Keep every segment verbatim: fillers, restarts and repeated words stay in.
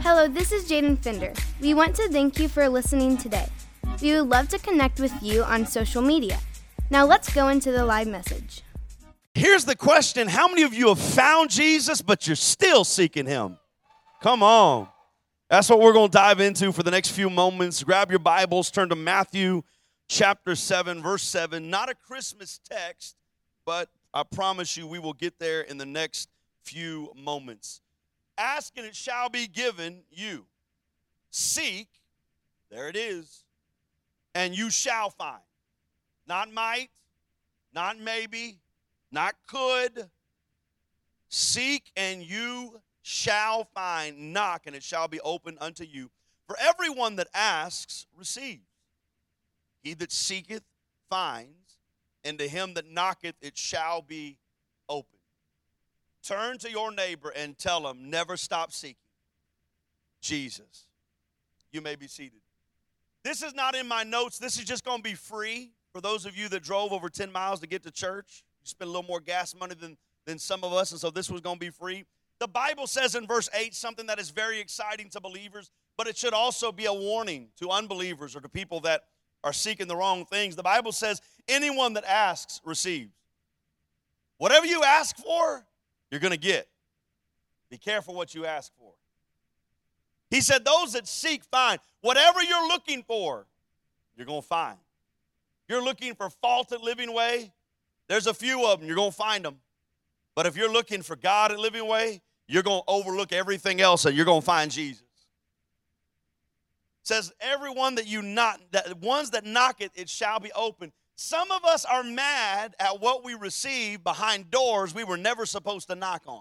Hello, this is Jaden Fender. We want to thank you for listening today. We would love to connect with you on social media. Now let's go into the live message. Here's the question. How many of you have found Jesus, but you're still seeking him? Come on. That's what we're going to dive into for the next few moments. Grab your Bibles, turn to Matthew chapter seven, verse seven. Not a Christmas text, but I promise you we will get there in the next few moments. Ask and it shall be given you. Seek, there it is, and you shall find. Not might, not maybe, not could. Seek and you shall find. Knock and it shall be opened unto you. For everyone that asks receives. He that seeketh finds, and to him that knocketh it shall be opened. Turn to your neighbor and tell him, never stop seeking Jesus. You may be seated. This is not in my notes. This is just going to be free for those of you that drove over ten miles to get to church. You spend a little more gas money than, than some of us, and so this was going to be free. The Bible says in verse eight something that is very exciting to believers, but it should also be a warning to unbelievers or to people that are seeking the wrong things. The Bible says, anyone that asks receives. Whatever you ask for, you're going to get. Be careful what you ask for. He said, those that seek find. Whatever you're looking for, you're going to find. You're looking for fault at Living Way, there's a few of them. You're going to find them. But if you're looking for God at Living Way, you're going to overlook everything else and you're going to find Jesus. It says, everyone that you knock, that ones that knock it, it shall be open. Some of us are mad at what we receive behind doors we were never supposed to knock on.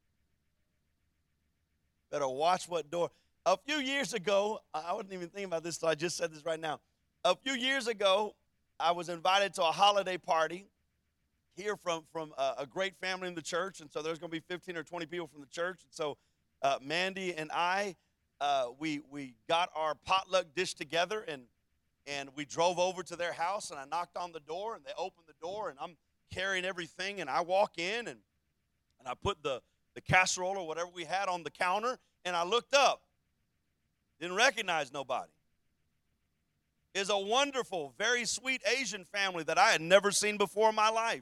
Better watch what door. A few years ago, I wasn't even thinking about this, so I just said this right now. A few years ago, I was invited to a holiday party here from, from a, a great family in the church, and so there's going to be fifteen or twenty people from the church. And so uh, Mandy and I, uh, we we got our potluck dish together, and and we drove over to their house, and I knocked on the door, and they opened the door, and I'm carrying everything, and I walk in, and, and I put the, the casserole or whatever we had on the counter, and I looked up. Didn't recognize nobody. It's a wonderful, very sweet Asian family that I had never seen before in my life.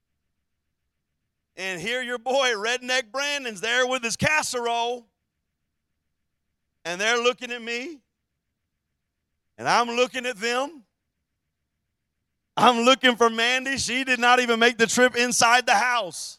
And here your boy, Redneck Brandon's there with his casserole, and they're looking at me. And I'm looking at them. I'm looking for Mandy. She did not even make the trip inside the house.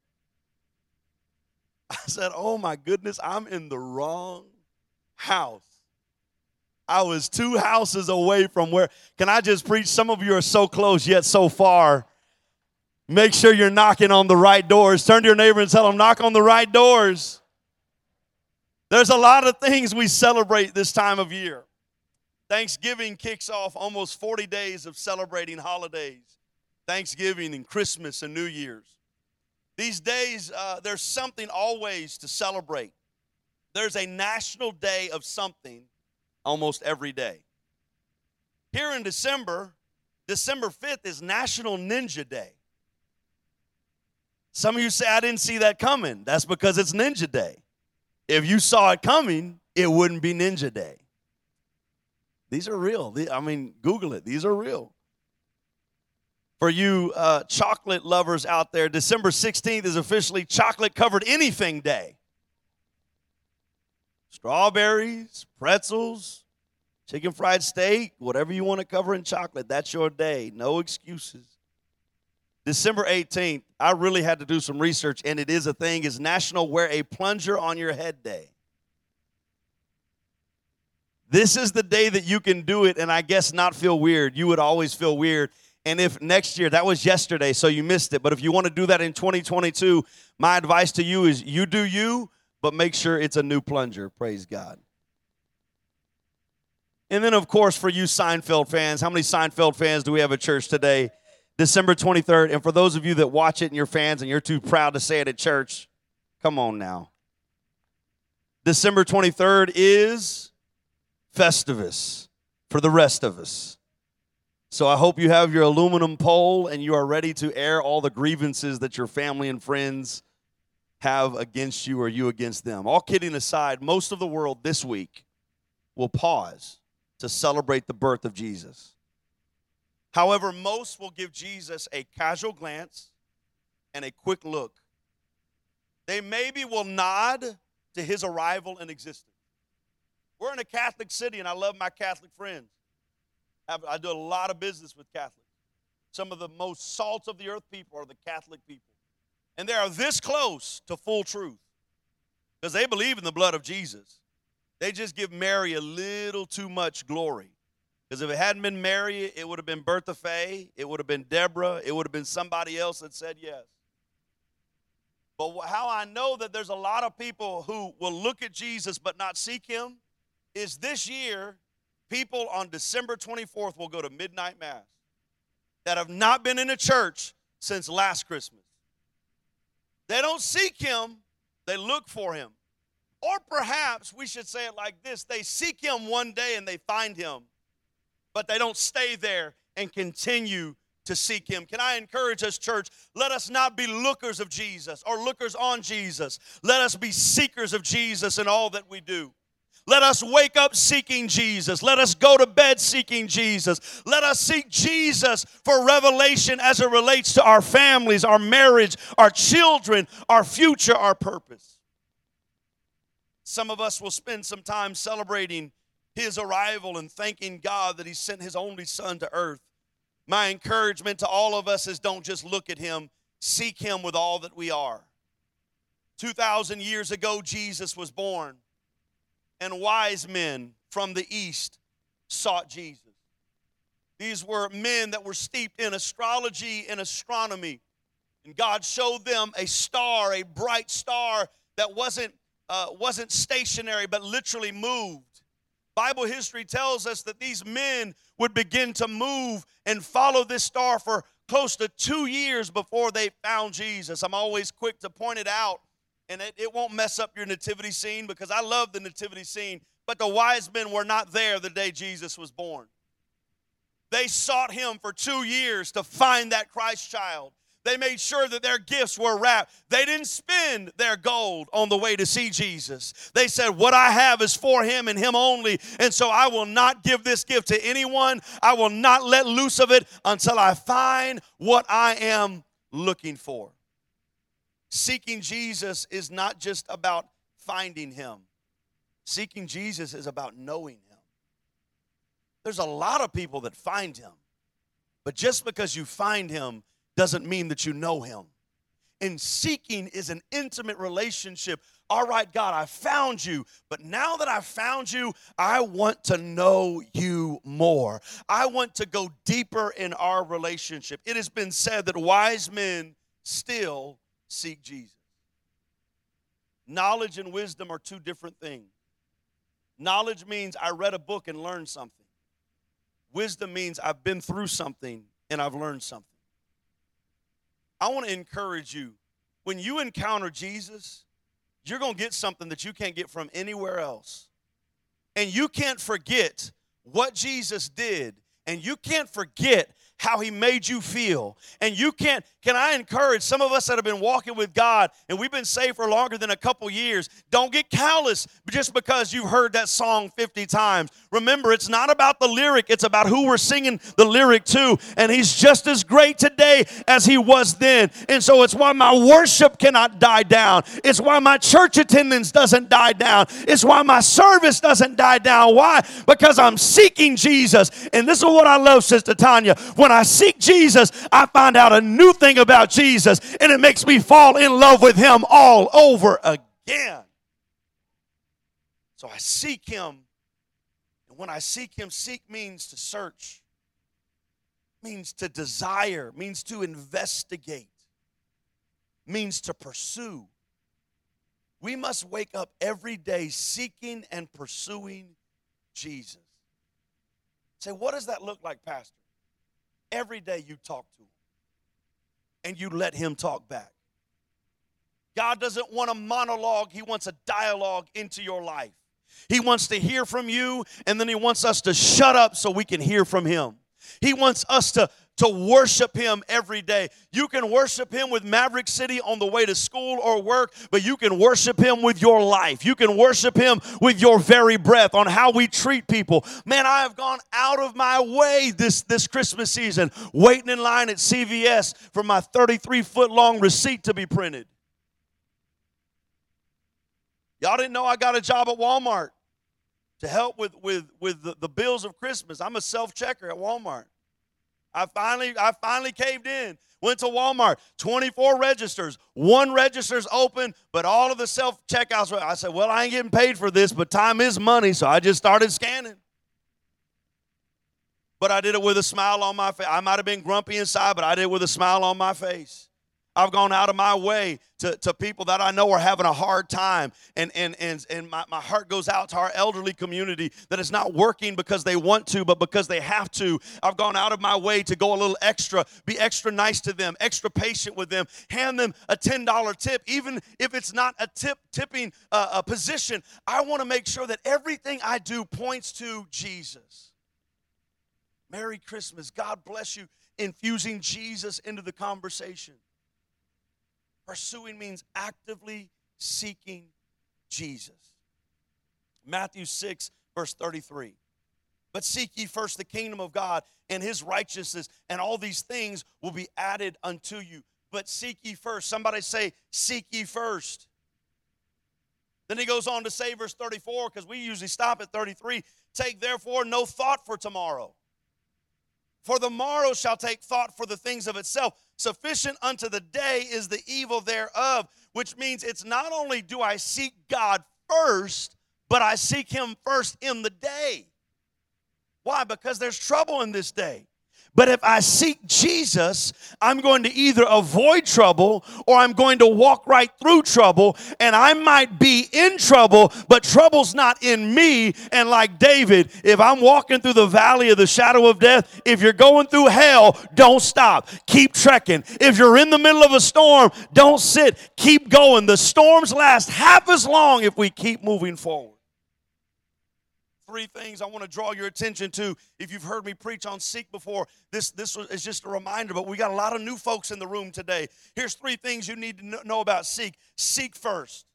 I said, oh my goodness, I'm in the wrong house. I was two houses away from where, can I just preach? Some of you are so close yet so far. Make sure you're knocking on the right doors. Turn to your neighbor and tell them, knock on the right doors. There's a lot of things we celebrate this time of year. Thanksgiving kicks off almost forty days of celebrating holidays. Thanksgiving and Christmas and New Year's. These days, uh, there's something always to celebrate. There's a national day of something almost every day. Here in December, December fifth is National Ninja Day. Some of you say, I didn't see that coming. That's because it's Ninja Day. If you saw it coming, it wouldn't be Ninja Day. These are real. I mean, Google it. These are real. For you uh, chocolate lovers out there, December sixteenth is officially Chocolate Covered Anything Day. Strawberries, pretzels, chicken fried steak, whatever you want to cover in chocolate, that's your day. No excuses. December eighteenth, I really had to do some research, and it is a thing, is National Wear a Plunger on Your Head Day. This is the day that you can do it and I guess not feel weird. You would always feel weird. And if next year, that was yesterday, so you missed it. But if you want to do that in twenty twenty-two, my advice to you is you do you, but make sure it's a new plunger. Praise God. And then, of course, for you Seinfeld fans, how many Seinfeld fans do we have at church today? December twenty-third. And for those of you that watch it and you're fans and you're too proud to say it at church, come on now. December twenty-third is Festivus for the rest of us. So I hope you have your aluminum pole and you are ready to air all the grievances that your family and friends have against you or you against them. All kidding aside, most of the world this week will pause to celebrate the birth of Jesus. However, most will give Jesus a casual glance and a quick look. They maybe will nod to his arrival in existence. We're in a Catholic city, and I love my Catholic friends. I do a lot of business with Catholics. Some of the most salt of the earth people are the Catholic people. And they are this close to full truth because they believe in the blood of Jesus. They just give Mary a little too much glory. Because if it hadn't been Mary, it would have been Bertha Faye, it would have been Deborah, it would have been somebody else that said yes. But how I know that there's a lot of people who will look at Jesus but not seek him is this year, people on December twenty-fourth will go to midnight mass that have not been in a church since last Christmas. They don't seek him, they look for him. Or perhaps we should say it like this, they seek him one day and they find him, but they don't stay there and continue to seek him. Can I encourage us, church? Let us not be lookers of Jesus or lookers on Jesus. Let us be seekers of Jesus in all that we do. Let us wake up seeking Jesus. Let us go to bed seeking Jesus. Let us seek Jesus for revelation as it relates to our families, our marriage, our children, our future, our purpose. Some of us will spend some time celebrating his arrival and thanking God that he sent his only son to earth. My encouragement to all of us is don't just look at him, seek him with all that we are. two thousand years ago, Jesus was born. And wise men from the east sought Jesus. These were men that were steeped in astrology and astronomy. And God showed them a star, a bright star that wasn't, uh, wasn't stationary but literally moved. Bible history tells us that these men would begin to move and follow this star for close to two years before they found Jesus. I'm always quick to point it out. And it, it won't mess up your nativity scene because I love the nativity scene. But the wise men were not there the day Jesus was born. They sought him for two years to find that Christ child. They made sure that their gifts were wrapped. They didn't spend their gold on the way to see Jesus. They said, what I have is for him and him only. And so I will not give this gift to anyone. I will not let loose of it until I find what I am looking for. Seeking Jesus is not just about finding him. Seeking Jesus is about knowing him. There's a lot of people that find him, but just because you find him doesn't mean that you know him. And seeking is an intimate relationship. All right, God, I found you, but now that I found you, I want to know you more. I want to go deeper in our relationship. It has been said that wise men still seek Jesus. Knowledge and wisdom are two different things. Knowledge means I read a book and learned something. Wisdom means I've been through something and I've learned something. I want to encourage you, when you encounter Jesus, you're going to get something that you can't get from anywhere else. And you can't forget what Jesus did, and you can't forget how he made you feel. And you can't, can I encourage some of us that have been walking with God and we've been saved for longer than a couple years, don't get callous just because you've heard that song fifty times. Remember, it's not about the lyric, it's about who we're singing the lyric to. And he's just as great today as he was then. And so it's why my worship cannot die down. It's why my church attendance doesn't die down. It's why my service doesn't die down. Why? Because I'm seeking Jesus. And this is what I love, Sister Tanya. When I seek Jesus, I find out a new thing about Jesus, and it makes me fall in love with him all over again. So I seek him, and when I seek him, seek means to search, means to desire, means to investigate, means to pursue. We must wake up every day seeking and pursuing Jesus. Say, what does that look like, Pastor? Every day you talk to him and you let him talk back. God doesn't want a monologue. He wants a dialogue into your life. He wants to hear from you, and then he wants us to shut up so we can hear from him. He wants us to to worship him every day. You can worship him with Maverick City on the way to school or work, but you can worship him with your life. You can worship him with your very breath, on how we treat people. Man, I have gone out of my way this, this Christmas season, waiting in line at C V S for my thirty-three foot long receipt to be printed. Y'all didn't know I got a job at Walmart to help with, with, with the, the bills of Christmas. I'm a self-checker at Walmart. I finally, I finally caved in. Went to Walmart, twenty-four registers. One register's open, but all of the self-checkouts were. I said, well, I ain't getting paid for this, but time is money, so I just started scanning. But I did it with a smile on my face. I might have been grumpy inside, but I did it with a smile on my face. I've gone out of my way to, to people that I know are having a hard time. And, and, and, and my, my heart goes out to our elderly community that is not working because they want to, but because they have to. I've gone out of my way to go a little extra, be extra nice to them, extra patient with them, hand them a ten dollar tip, even if it's not a tip tipping uh, a position. I want to make sure that everything I do points to Jesus. Merry Christmas. God bless you. Infusing Jesus into the conversation. Pursuing means actively seeking Jesus. Matthew six, verse thirty-three. But seek ye first the kingdom of God and his righteousness, and all these things will be added unto you. But seek ye first. Somebody say, seek ye first. Then he goes on to say, verse thirty-four, because we usually stop at thirty-three. Take therefore no thought for tomorrow. For the morrow shall take thought for the things of itself. Sufficient unto the day is the evil thereof. Which means it's not only do I seek God first, but I seek him first in the day. Why? Because there's trouble in this day. But if I seek Jesus, I'm going to either avoid trouble or I'm going to walk right through trouble. And I might be in trouble, but trouble's not in me. And like David, if I'm walking through the valley of the shadow of death, if you're going through hell, don't stop. Keep trekking. If you're in the middle of a storm, don't sit. Keep going. The storms last half as long if we keep moving forward. Three things I want to draw your attention to. If you've heard me preach on seek before, this, this is just a reminder, but we got a lot of new folks in the room today. Here's three things you need to know about seek. Seek first.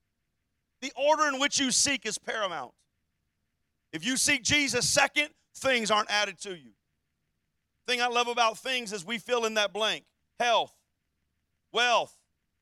The order in which you seek is paramount. If you seek Jesus second, things aren't added to you. The thing I love about things is we fill in that blank. Health, wealth,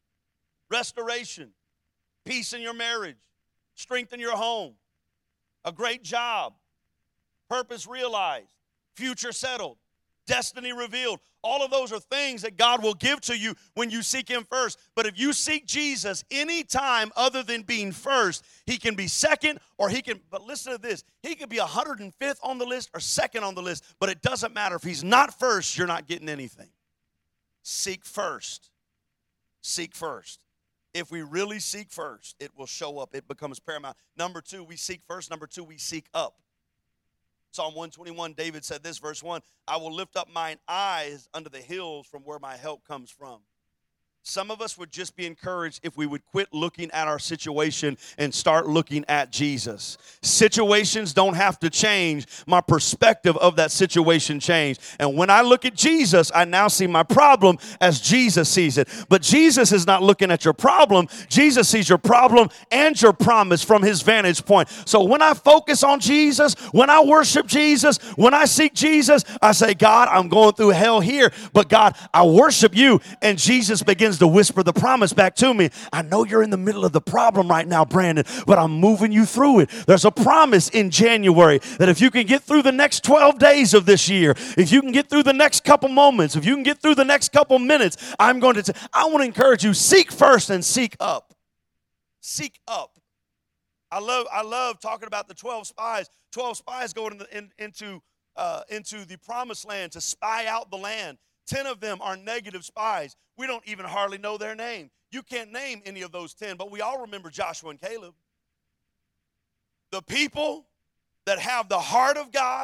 restoration, peace in your marriage, strength in your home, a great job, purpose realized, future settled, destiny revealed. All of those are things that God will give to you when you seek him first. But if you seek Jesus any time other than being first, he can be second or he can, but listen to this, he can be one hundred fifth on the list or second on the list, but it doesn't matter. If he's not first, you're not getting anything. Seek first. Seek first. If we really seek first, it will show up. It becomes paramount. Number two, we seek first. Number two, we seek up. Psalm one twenty-one, David said this, verse one, I will lift up mine eyes unto the hills from where my help comes from. Some of us would just be encouraged if we would quit looking at our situation and start looking at Jesus. Situations don't have to change. My perspective of that situation changed. And when I look at Jesus, I now see my problem as Jesus sees it. But Jesus is not looking at your problem. Jesus sees your problem and your promise from his vantage point. So when I focus on Jesus, when I worship Jesus, when I seek Jesus, I say, God, I'm going through hell here. But God, I worship you. And Jesus begins to whisper the promise back to me. I know you're in the middle of the problem right now, Brandon, but I'm moving you through it. There's a promise in January that if you can get through the next twelve days of this year, if you can get through the next couple moments, if you can get through the next couple minutes, I'm going to, t- I want to encourage you, seek first and seek up. Seek up. I love, I love talking about the twelve spies. twelve spies going in the, in, into, uh, into the promised land to spy out the land. ten of them are negative spies. We don't even hardly know their name. You can't name any of those ten, but we all remember Joshua and Caleb. The people that have the heart of God,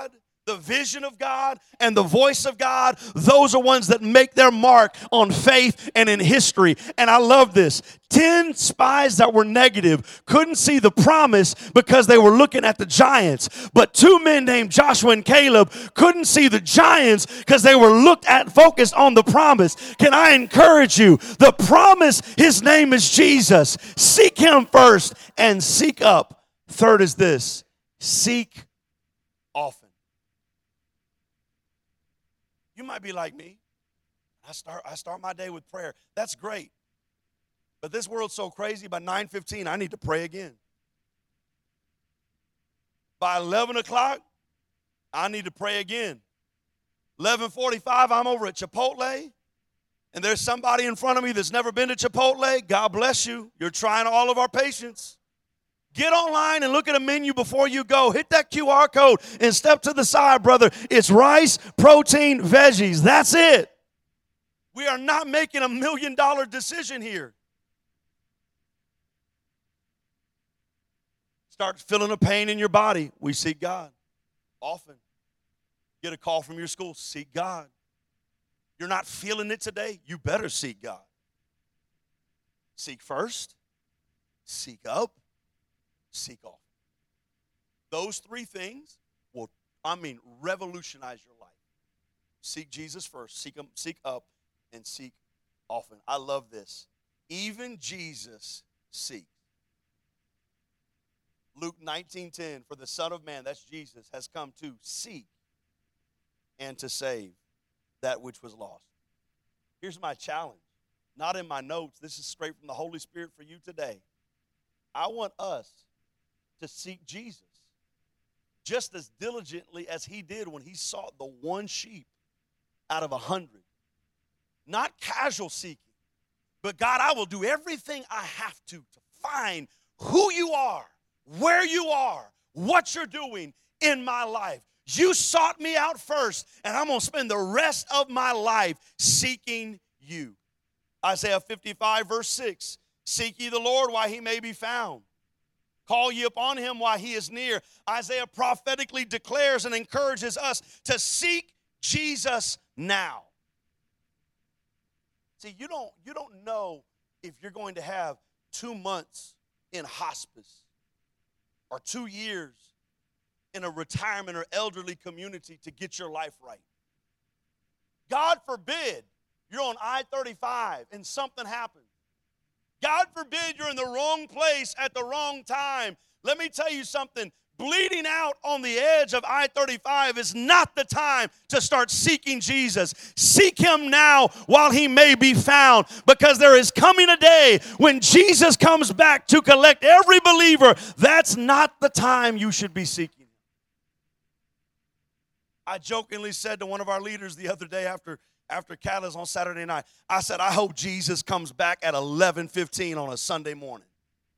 the vision of God, and the voice of God, those are ones that make their mark on faith and in history. And I love this. Ten spies that were negative couldn't see the promise because they were looking at the giants. But two men named Joshua and Caleb couldn't see the giants because they were looked at, focused on the promise. Can I encourage you? The promise, his name is Jesus. Seek him first and seek up. Third is this: seek often. You might be like me. I start, I start my day with prayer. That's great. But this world's so crazy, by nine fifteen, I need to pray again. By eleven o'clock, I need to pray again. eleven forty-five, I'm over at Chipotle, and there's somebody in front of me that's never been to Chipotle. God bless you. You're trying all of our patience. Get online and look at a menu before you go. Hit that Q R code and step to the side, brother. It's rice, protein, veggies. That's it. We are not making a million dollar decision here. Start feeling a pain in your body. We seek God often. Get a call from your school. Seek God. You're not feeling it today. You better seek God. Seek first. Seek up. Seek often. Those three things will, I mean, revolutionize your life. Seek Jesus first, seek him, seek up, and seek often. I love this. Even Jesus seeks. Luke nineteen ten, for the Son of Man, that's Jesus, has come to seek and to save that which was lost. Here's my challenge. Not in my notes. This is straight from the Holy Spirit for you today. I want us to seek Jesus just as diligently as he did when he sought the one sheep out of a hundred. Not casual seeking, but God, I will do everything I have to to find who you are, where you are, what you're doing in my life. You sought me out first, and I'm going to spend the rest of my life seeking you. Isaiah fifty-five, verse six, seek ye the Lord while he may be found. Call ye upon him while he is near. Isaiah prophetically declares and encourages us to seek Jesus now. See, you don't, you don't know if you're going to have two months in hospice or two years in a retirement or elderly community to get your life right. God forbid you're on I thirty-five and something happens. God forbid you're in the wrong place at the wrong time. Let me tell you something. Bleeding out on the edge of I thirty-five is not the time to start seeking Jesus. Seek him now while he may be found, because there is coming a day when Jesus comes back to collect every believer. That's not the time you should be seeking him. I jokingly said to one of our leaders the other day after After Catalyst on Saturday night, I said, I hope Jesus comes back at eleven fifteen on a Sunday morning.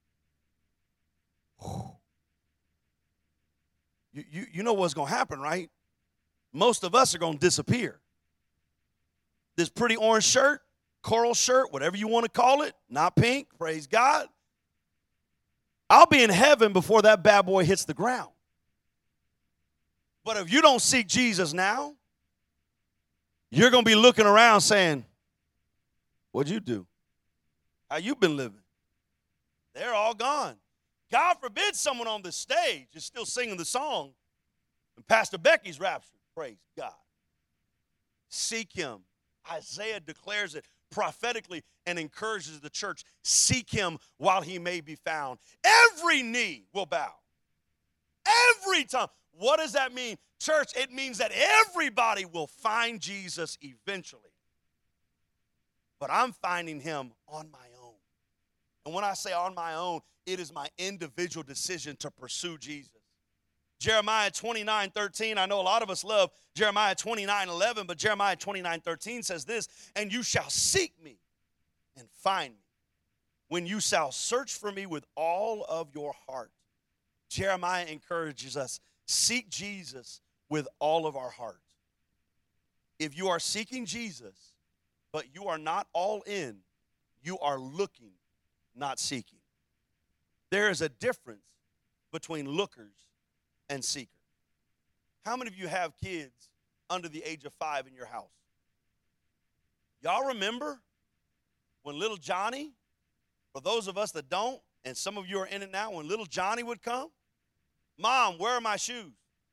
You, you, you know what's going to happen, right? Most of us are going to disappear. This pretty orange shirt, coral shirt, whatever you want to call it, not pink, praise God. I'll be in heaven before that bad boy hits the ground. But if you don't seek Jesus now, you're going to be looking around saying, what'd you do? How you been living? They're all gone. God forbid someone on the stage is still singing the song and Pastor Becky's raptured. Praise God. Seek him. Isaiah declares it prophetically and encourages the church. Seek him while he may be found. Every knee will bow. Every time. What does that mean? Church, it means that everybody will find Jesus eventually. But I'm finding him on my own. And when I say on my own, it is my individual decision to pursue Jesus. Jeremiah twenty-nine thirteen, I know a lot of us love Jeremiah twenty-nine eleven, but Jeremiah twenty-nine thirteen says this, and you shall seek me and find me when you shall search for me with all of your heart. Jeremiah encourages us, seek Jesus with all of our heart. If you are seeking Jesus, but you are not all in, you are looking, not seeking. There is a difference between lookers and seekers. How many of you have kids under the age of five in your house? Y'all remember when little Johnny, for those of us that don't, and some of you are in it now, when little Johnny would come, Mom, where are my shoes?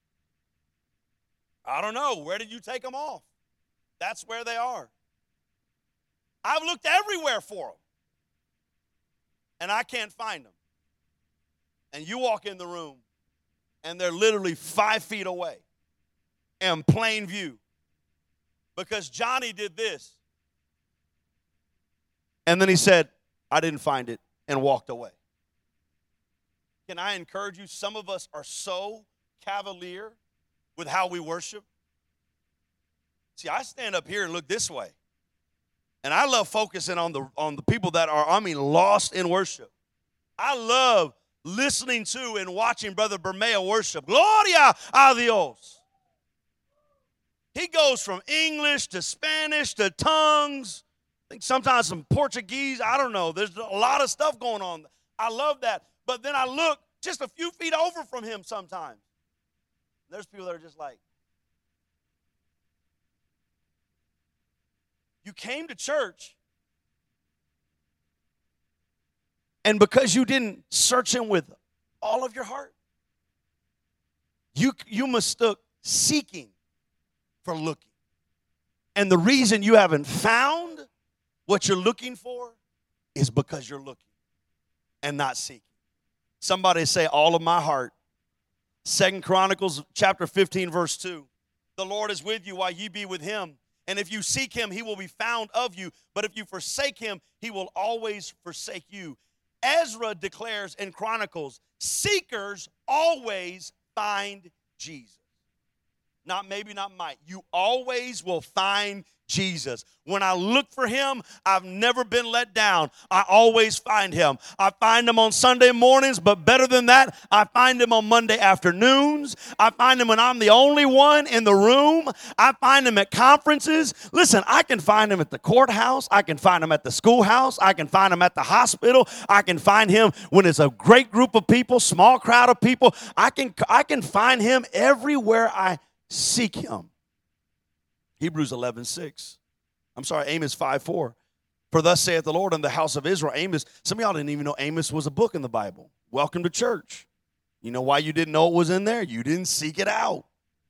I don't know. Where did you take them off? That's where they are. I've looked everywhere for them, and I can't find them. And you walk in the room, and they're literally five feet away in plain view because Johnny did this. And then he said, I didn't find it, and walked away. Can I encourage you? Some of us are so cavalier with how we worship. See, I stand up here and look this way. And I love focusing on the on the people that are, I mean, lost in worship. I love listening to and watching Brother Bermeo worship. Gloria a Dios. He goes from English to Spanish to tongues. I think sometimes some Portuguese. I don't know. There's a lot of stuff going on. I love that. But then I look just a few feet over from him sometimes. There's people that are just like, you came to church, and because you didn't search him with all of your heart, you, you mistook seeking for looking. And the reason you haven't found what you're looking for is because you're looking and not seeking. Somebody say, all of my heart. Second Chronicles chapter fifteen, verse two. The Lord is with you while ye be with him. And if you seek him, he will be found of you. But if you forsake him, he will always forsake you. Ezra declares in Chronicles, seekers always find Jesus. Not maybe, not might. You always will find Jesus. When I look for him, I've never been let down. I always find him. I find him on Sunday mornings, but better than that, I find him on Monday afternoons. I find him when I'm the only one in the room. I find him at conferences. Listen, I can find him at the courthouse. I can find him at the schoolhouse. I can find him at the hospital. I can find him when it's a great group of people, small crowd of people. I can, I can find him everywhere I seek him. Hebrews eleven six. I'm sorry, Amos five four. For thus saith the Lord in the house of Israel. Amos, some of y'all didn't even know Amos was a book in the Bible. Welcome to church. You know why you didn't know it was in there? You didn't seek it out.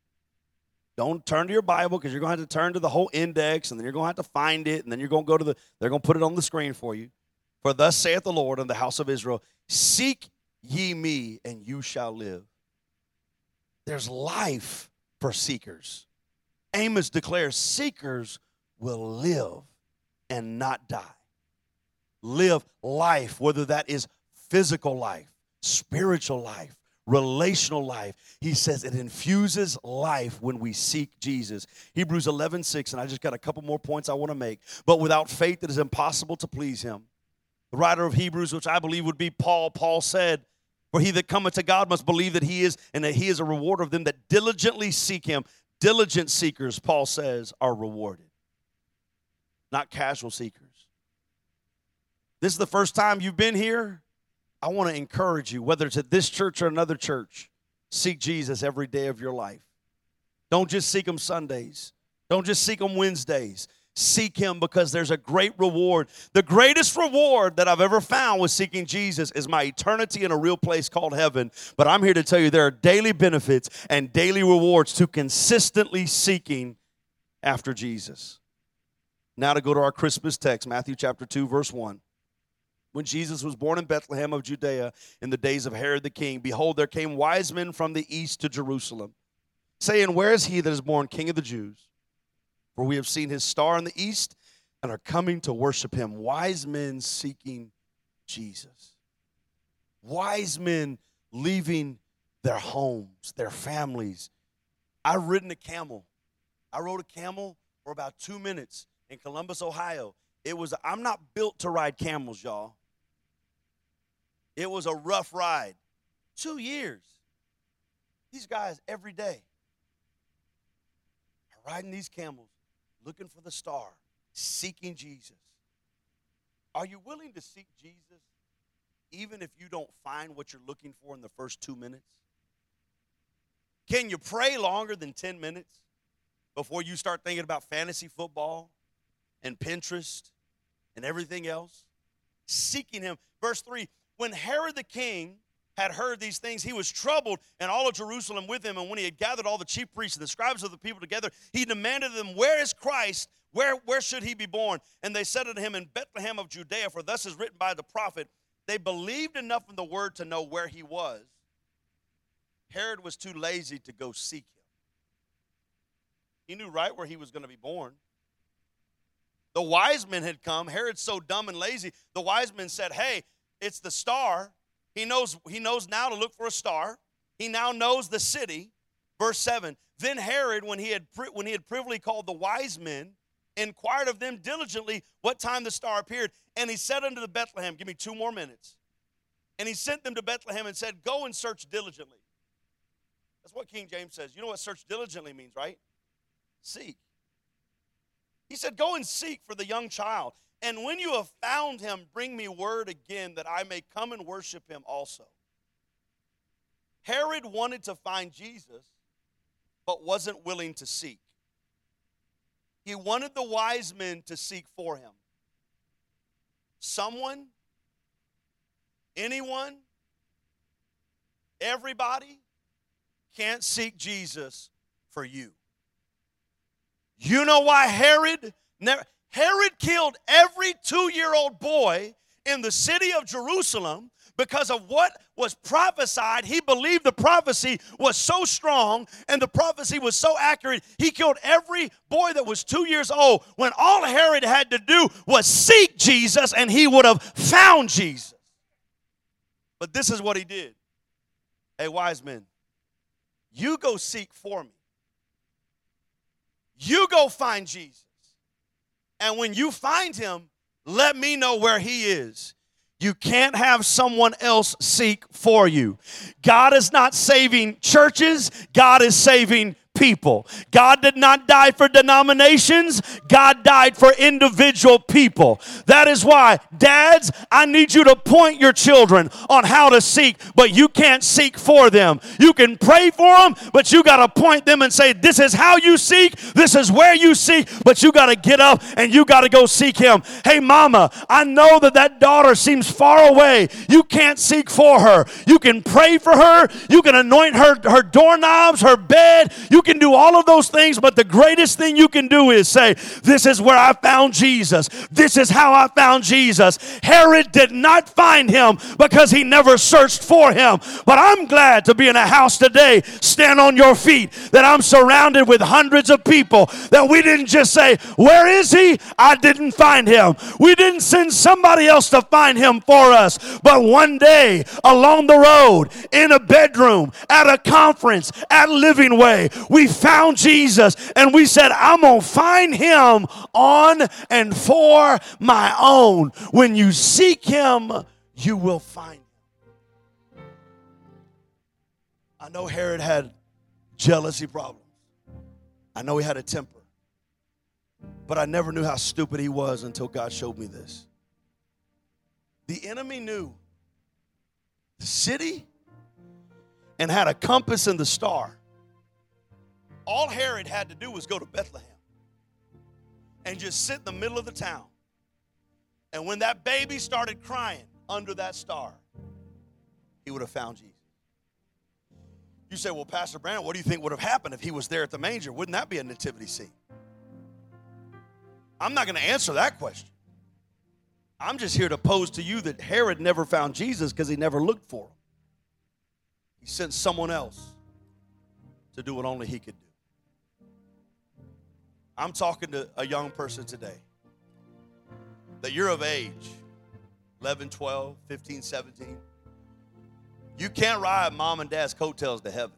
Don't turn to your Bible because you're going to have to turn to the whole index, and then you're going to have to find it, and then you're going to go to the, they're going to put it on the screen for you. For thus saith the Lord in the house of Israel, seek ye me, and you shall live. There's life for seekers. Amos declares seekers will live and not die. Live life, whether that is physical life, spiritual life, relational life. He says it infuses life when we seek Jesus. Hebrews eleven six, and I just got a couple more points I want to make. But without faith it is impossible to please him. The writer of Hebrews, which I believe would be Paul, Paul said, for he that cometh to God must believe that he is, and that he is a rewarder of them that diligently seek him. Diligent seekers, Paul says, are rewarded, not casual seekers. This is the first time you've been here. I want to encourage you, whether it's at this church or another church, seek Jesus every day of your life. Don't just seek him Sundays. Don't just seek him Wednesdays. Seek him because there's a great reward. The greatest reward that I've ever found with seeking Jesus is my eternity in a real place called heaven. But I'm here to tell you there are daily benefits and daily rewards to consistently seeking after Jesus. Now to go to our Christmas text, Matthew chapter two, verse one. When Jesus was born in Bethlehem of Judea in the days of Herod the king, behold, there came wise men from the east to Jerusalem, saying, where is he that is born King of the Jews? For we have seen his star in the east and are coming to worship him. Wise men seeking Jesus. Wise men leaving their homes, their families. I've ridden a camel. I rode a camel for about two minutes in Columbus, Ohio. It was, I'm not built to ride camels, y'all. It was a rough ride. Two years. These guys every day are riding these camels, looking for the star, seeking Jesus. Are you willing to seek Jesus even if you don't find what you're looking for in the first two minutes? Can you pray longer than ten minutes before you start thinking about fantasy football and Pinterest and everything else? Seeking him. Verse three, when Herod the king had heard these things, he was troubled, and all of Jerusalem with him. And when he had gathered all the chief priests and the scribes of the people together, he demanded of them, where is Christ? Where, where should he be born? And they said unto him, in Bethlehem of Judea, for thus is written by the prophet. They believed enough in the word to know where he was. Herod was too lazy to go seek him. He knew right where he was going to be born. The wise men had come. Herod's so dumb and lazy. The wise men said, hey, it's the star. He knows, he knows now to look for a star. He now knows the city. Verse seven, then Herod, when he had when he had privily called the wise men, inquired of them diligently what time the star appeared. And he said unto the Bethlehem, give me two more minutes. And he sent them to Bethlehem and said, go and search diligently. That's what King James says. You know what search diligently means, right? Seek. He said, go and seek for the young child. And when you have found him, bring me word again that I may come and worship him also. Herod wanted to find Jesus, but wasn't willing to seek. He wanted the wise men to seek for him. Someone, anyone, everybody can't seek Jesus for you. You know why Herod never... Herod killed every two-year-old boy in the city of Jerusalem because of what was prophesied. He believed the prophecy was so strong and the prophecy was so accurate. He killed every boy that was two years old when all Herod had to do was seek Jesus and he would have found Jesus. But this is what he did. Hey, wise men, you go seek for me. You go find Jesus. And when you find him, let me know where he is. You can't have someone else seek for you. God is not saving churches. God is saving people. God did not die for denominations. God died for individual people. That is why, dads, I need you to point your children on how to seek, but you can't seek for them. You can pray for them, but you got to point them and say, this is how you seek, this is where you seek, but you got to get up and you got to go seek him. Hey, mama, I know that that daughter seems far away. You can't seek for her. You can pray for her. You can anoint her, her doorknobs, her bed. You can do all of those things, but the greatest thing you can do is say, this is where I found Jesus. This is how I found Jesus. Herod did not find him because he never searched for him. But I'm glad to be in a house today, stand on your feet, that I'm surrounded with hundreds of people, that we didn't just say, where is he? I didn't find him. We didn't send somebody else to find him for us. But one day, along the road, in a bedroom, at a conference, at Living Way, we found Jesus and we said, I'm going to find him on and for my own. When you seek him, you will find him. I know Herod had jealousy problems. I know he had a temper. But I never knew how stupid he was until God showed me this. The enemy knew the city and had a compass and the star. All Herod had to do was go to Bethlehem and just sit in the middle of the town. And when that baby started crying under that star, he would have found Jesus. You say, well, Pastor Brandon, what do you think would have happened if he was there at the manger? Wouldn't that be a nativity scene? I'm not going to answer that question. I'm just here to pose to you that Herod never found Jesus because he never looked for him. He sent someone else to do what only he could do. I'm talking to a young person today that you're of age, eleven, twelve, fifteen, seventeen. You can't ride mom and dad's coattails to heaven.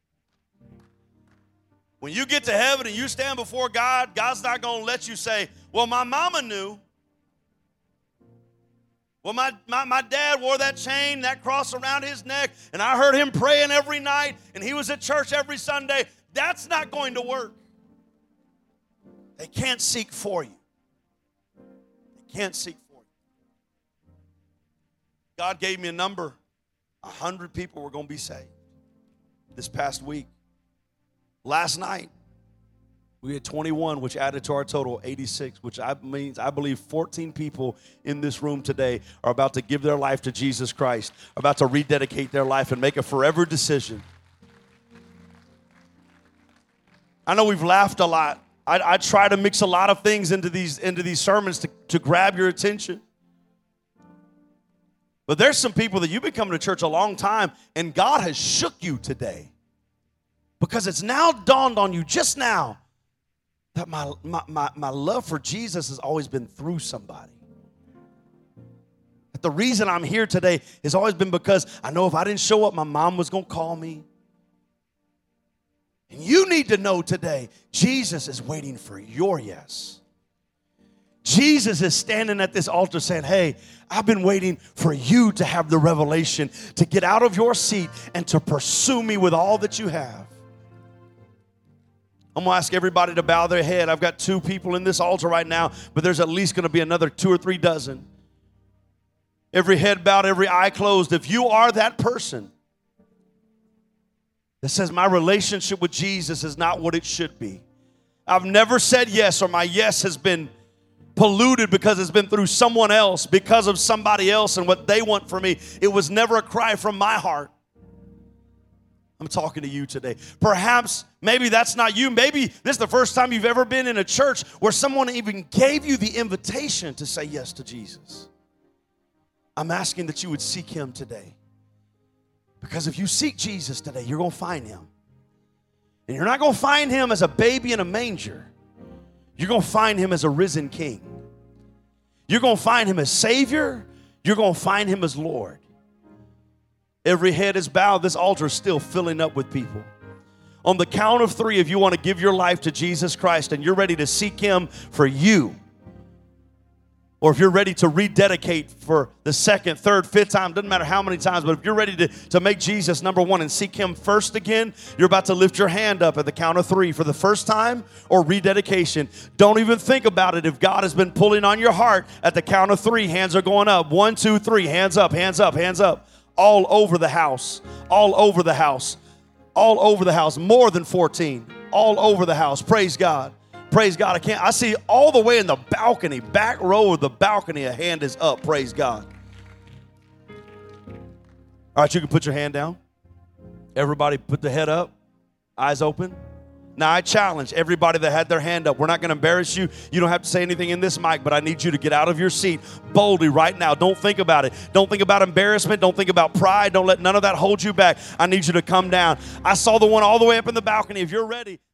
When you get to heaven and you stand before God, God's not going to let you say, well, my mama knew. Well, my, my, my dad wore that chain, that cross around his neck, and I heard him praying every night, and he was at church every Sunday. That's not going to work. They can't seek for you. They can't seek for you. God gave me a number. A hundred people were going to be saved this past week. Last night, we had twenty-one, which added to our total eighty-six, which I means I believe fourteen people in this room today are about to give their life to Jesus Christ, are about to rededicate their life and make a forever decision. I know we've laughed a lot. I, I try to mix a lot of things into these, into these sermons to, to grab your attention. But there's some people that you've been coming to church a long time, and God has shook you today. Because it's now dawned on you just now that my, my, my, my love for Jesus has always been through somebody. That the reason I'm here today has always been because I know if I didn't show up, my mom was going to call me. And you need to know today, Jesus is waiting for your yes. Jesus is standing at this altar saying, hey, I've been waiting for you to have the revelation, to get out of your seat and to pursue me with all that you have. I'm going to ask everybody to bow their head. I've got two people in this altar right now, but there's at least going to be another two or three dozen. Every head bowed, every eye closed. If you are that person that says my relationship with Jesus is not what it should be, I've never said yes, or my yes has been polluted because it's been through someone else, because of somebody else and what they want from me. It was never a cry from my heart. I'm talking to you today. Perhaps, maybe that's not you. Maybe this is the first time you've ever been in a church where someone even gave you the invitation to say yes to Jesus. I'm asking that you would seek him today. Because if you seek Jesus today, you're going to find him. And you're not going to find him as a baby in a manger. You're going to find him as a risen king. You're going to find him as Savior. You're going to find him as Lord. Every head is bowed. This altar is still filling up with people. On the count of three, if you want to give your life to Jesus Christ and you're ready to seek him for you, or if you're ready to rededicate for the second, third, fifth time, doesn't matter how many times, but if you're ready to, to make Jesus number one and seek him first again, you're about to lift your hand up at the count of three for the first time or rededication. Don't even think about it. If God has been pulling on your heart at the count of three, hands are going up. One, two, three, hands up, hands up, hands up. All over the house, all over the house, all over the house, more than fourteen, all over the house. Praise God. Praise God. I can't, I see all the way in the balcony, back row of the balcony, a hand is up. Praise God. All right, you can put your hand down. Everybody put the head up, eyes open. Now, I challenge everybody that had their hand up. We're not going to embarrass you. You don't have to say anything in this mic, but I need you to get out of your seat boldly right now. Don't think about it. Don't think about embarrassment. Don't think about pride. Don't let none of that hold you back. I need you to come down. I saw the one all the way up in the balcony. If you're ready.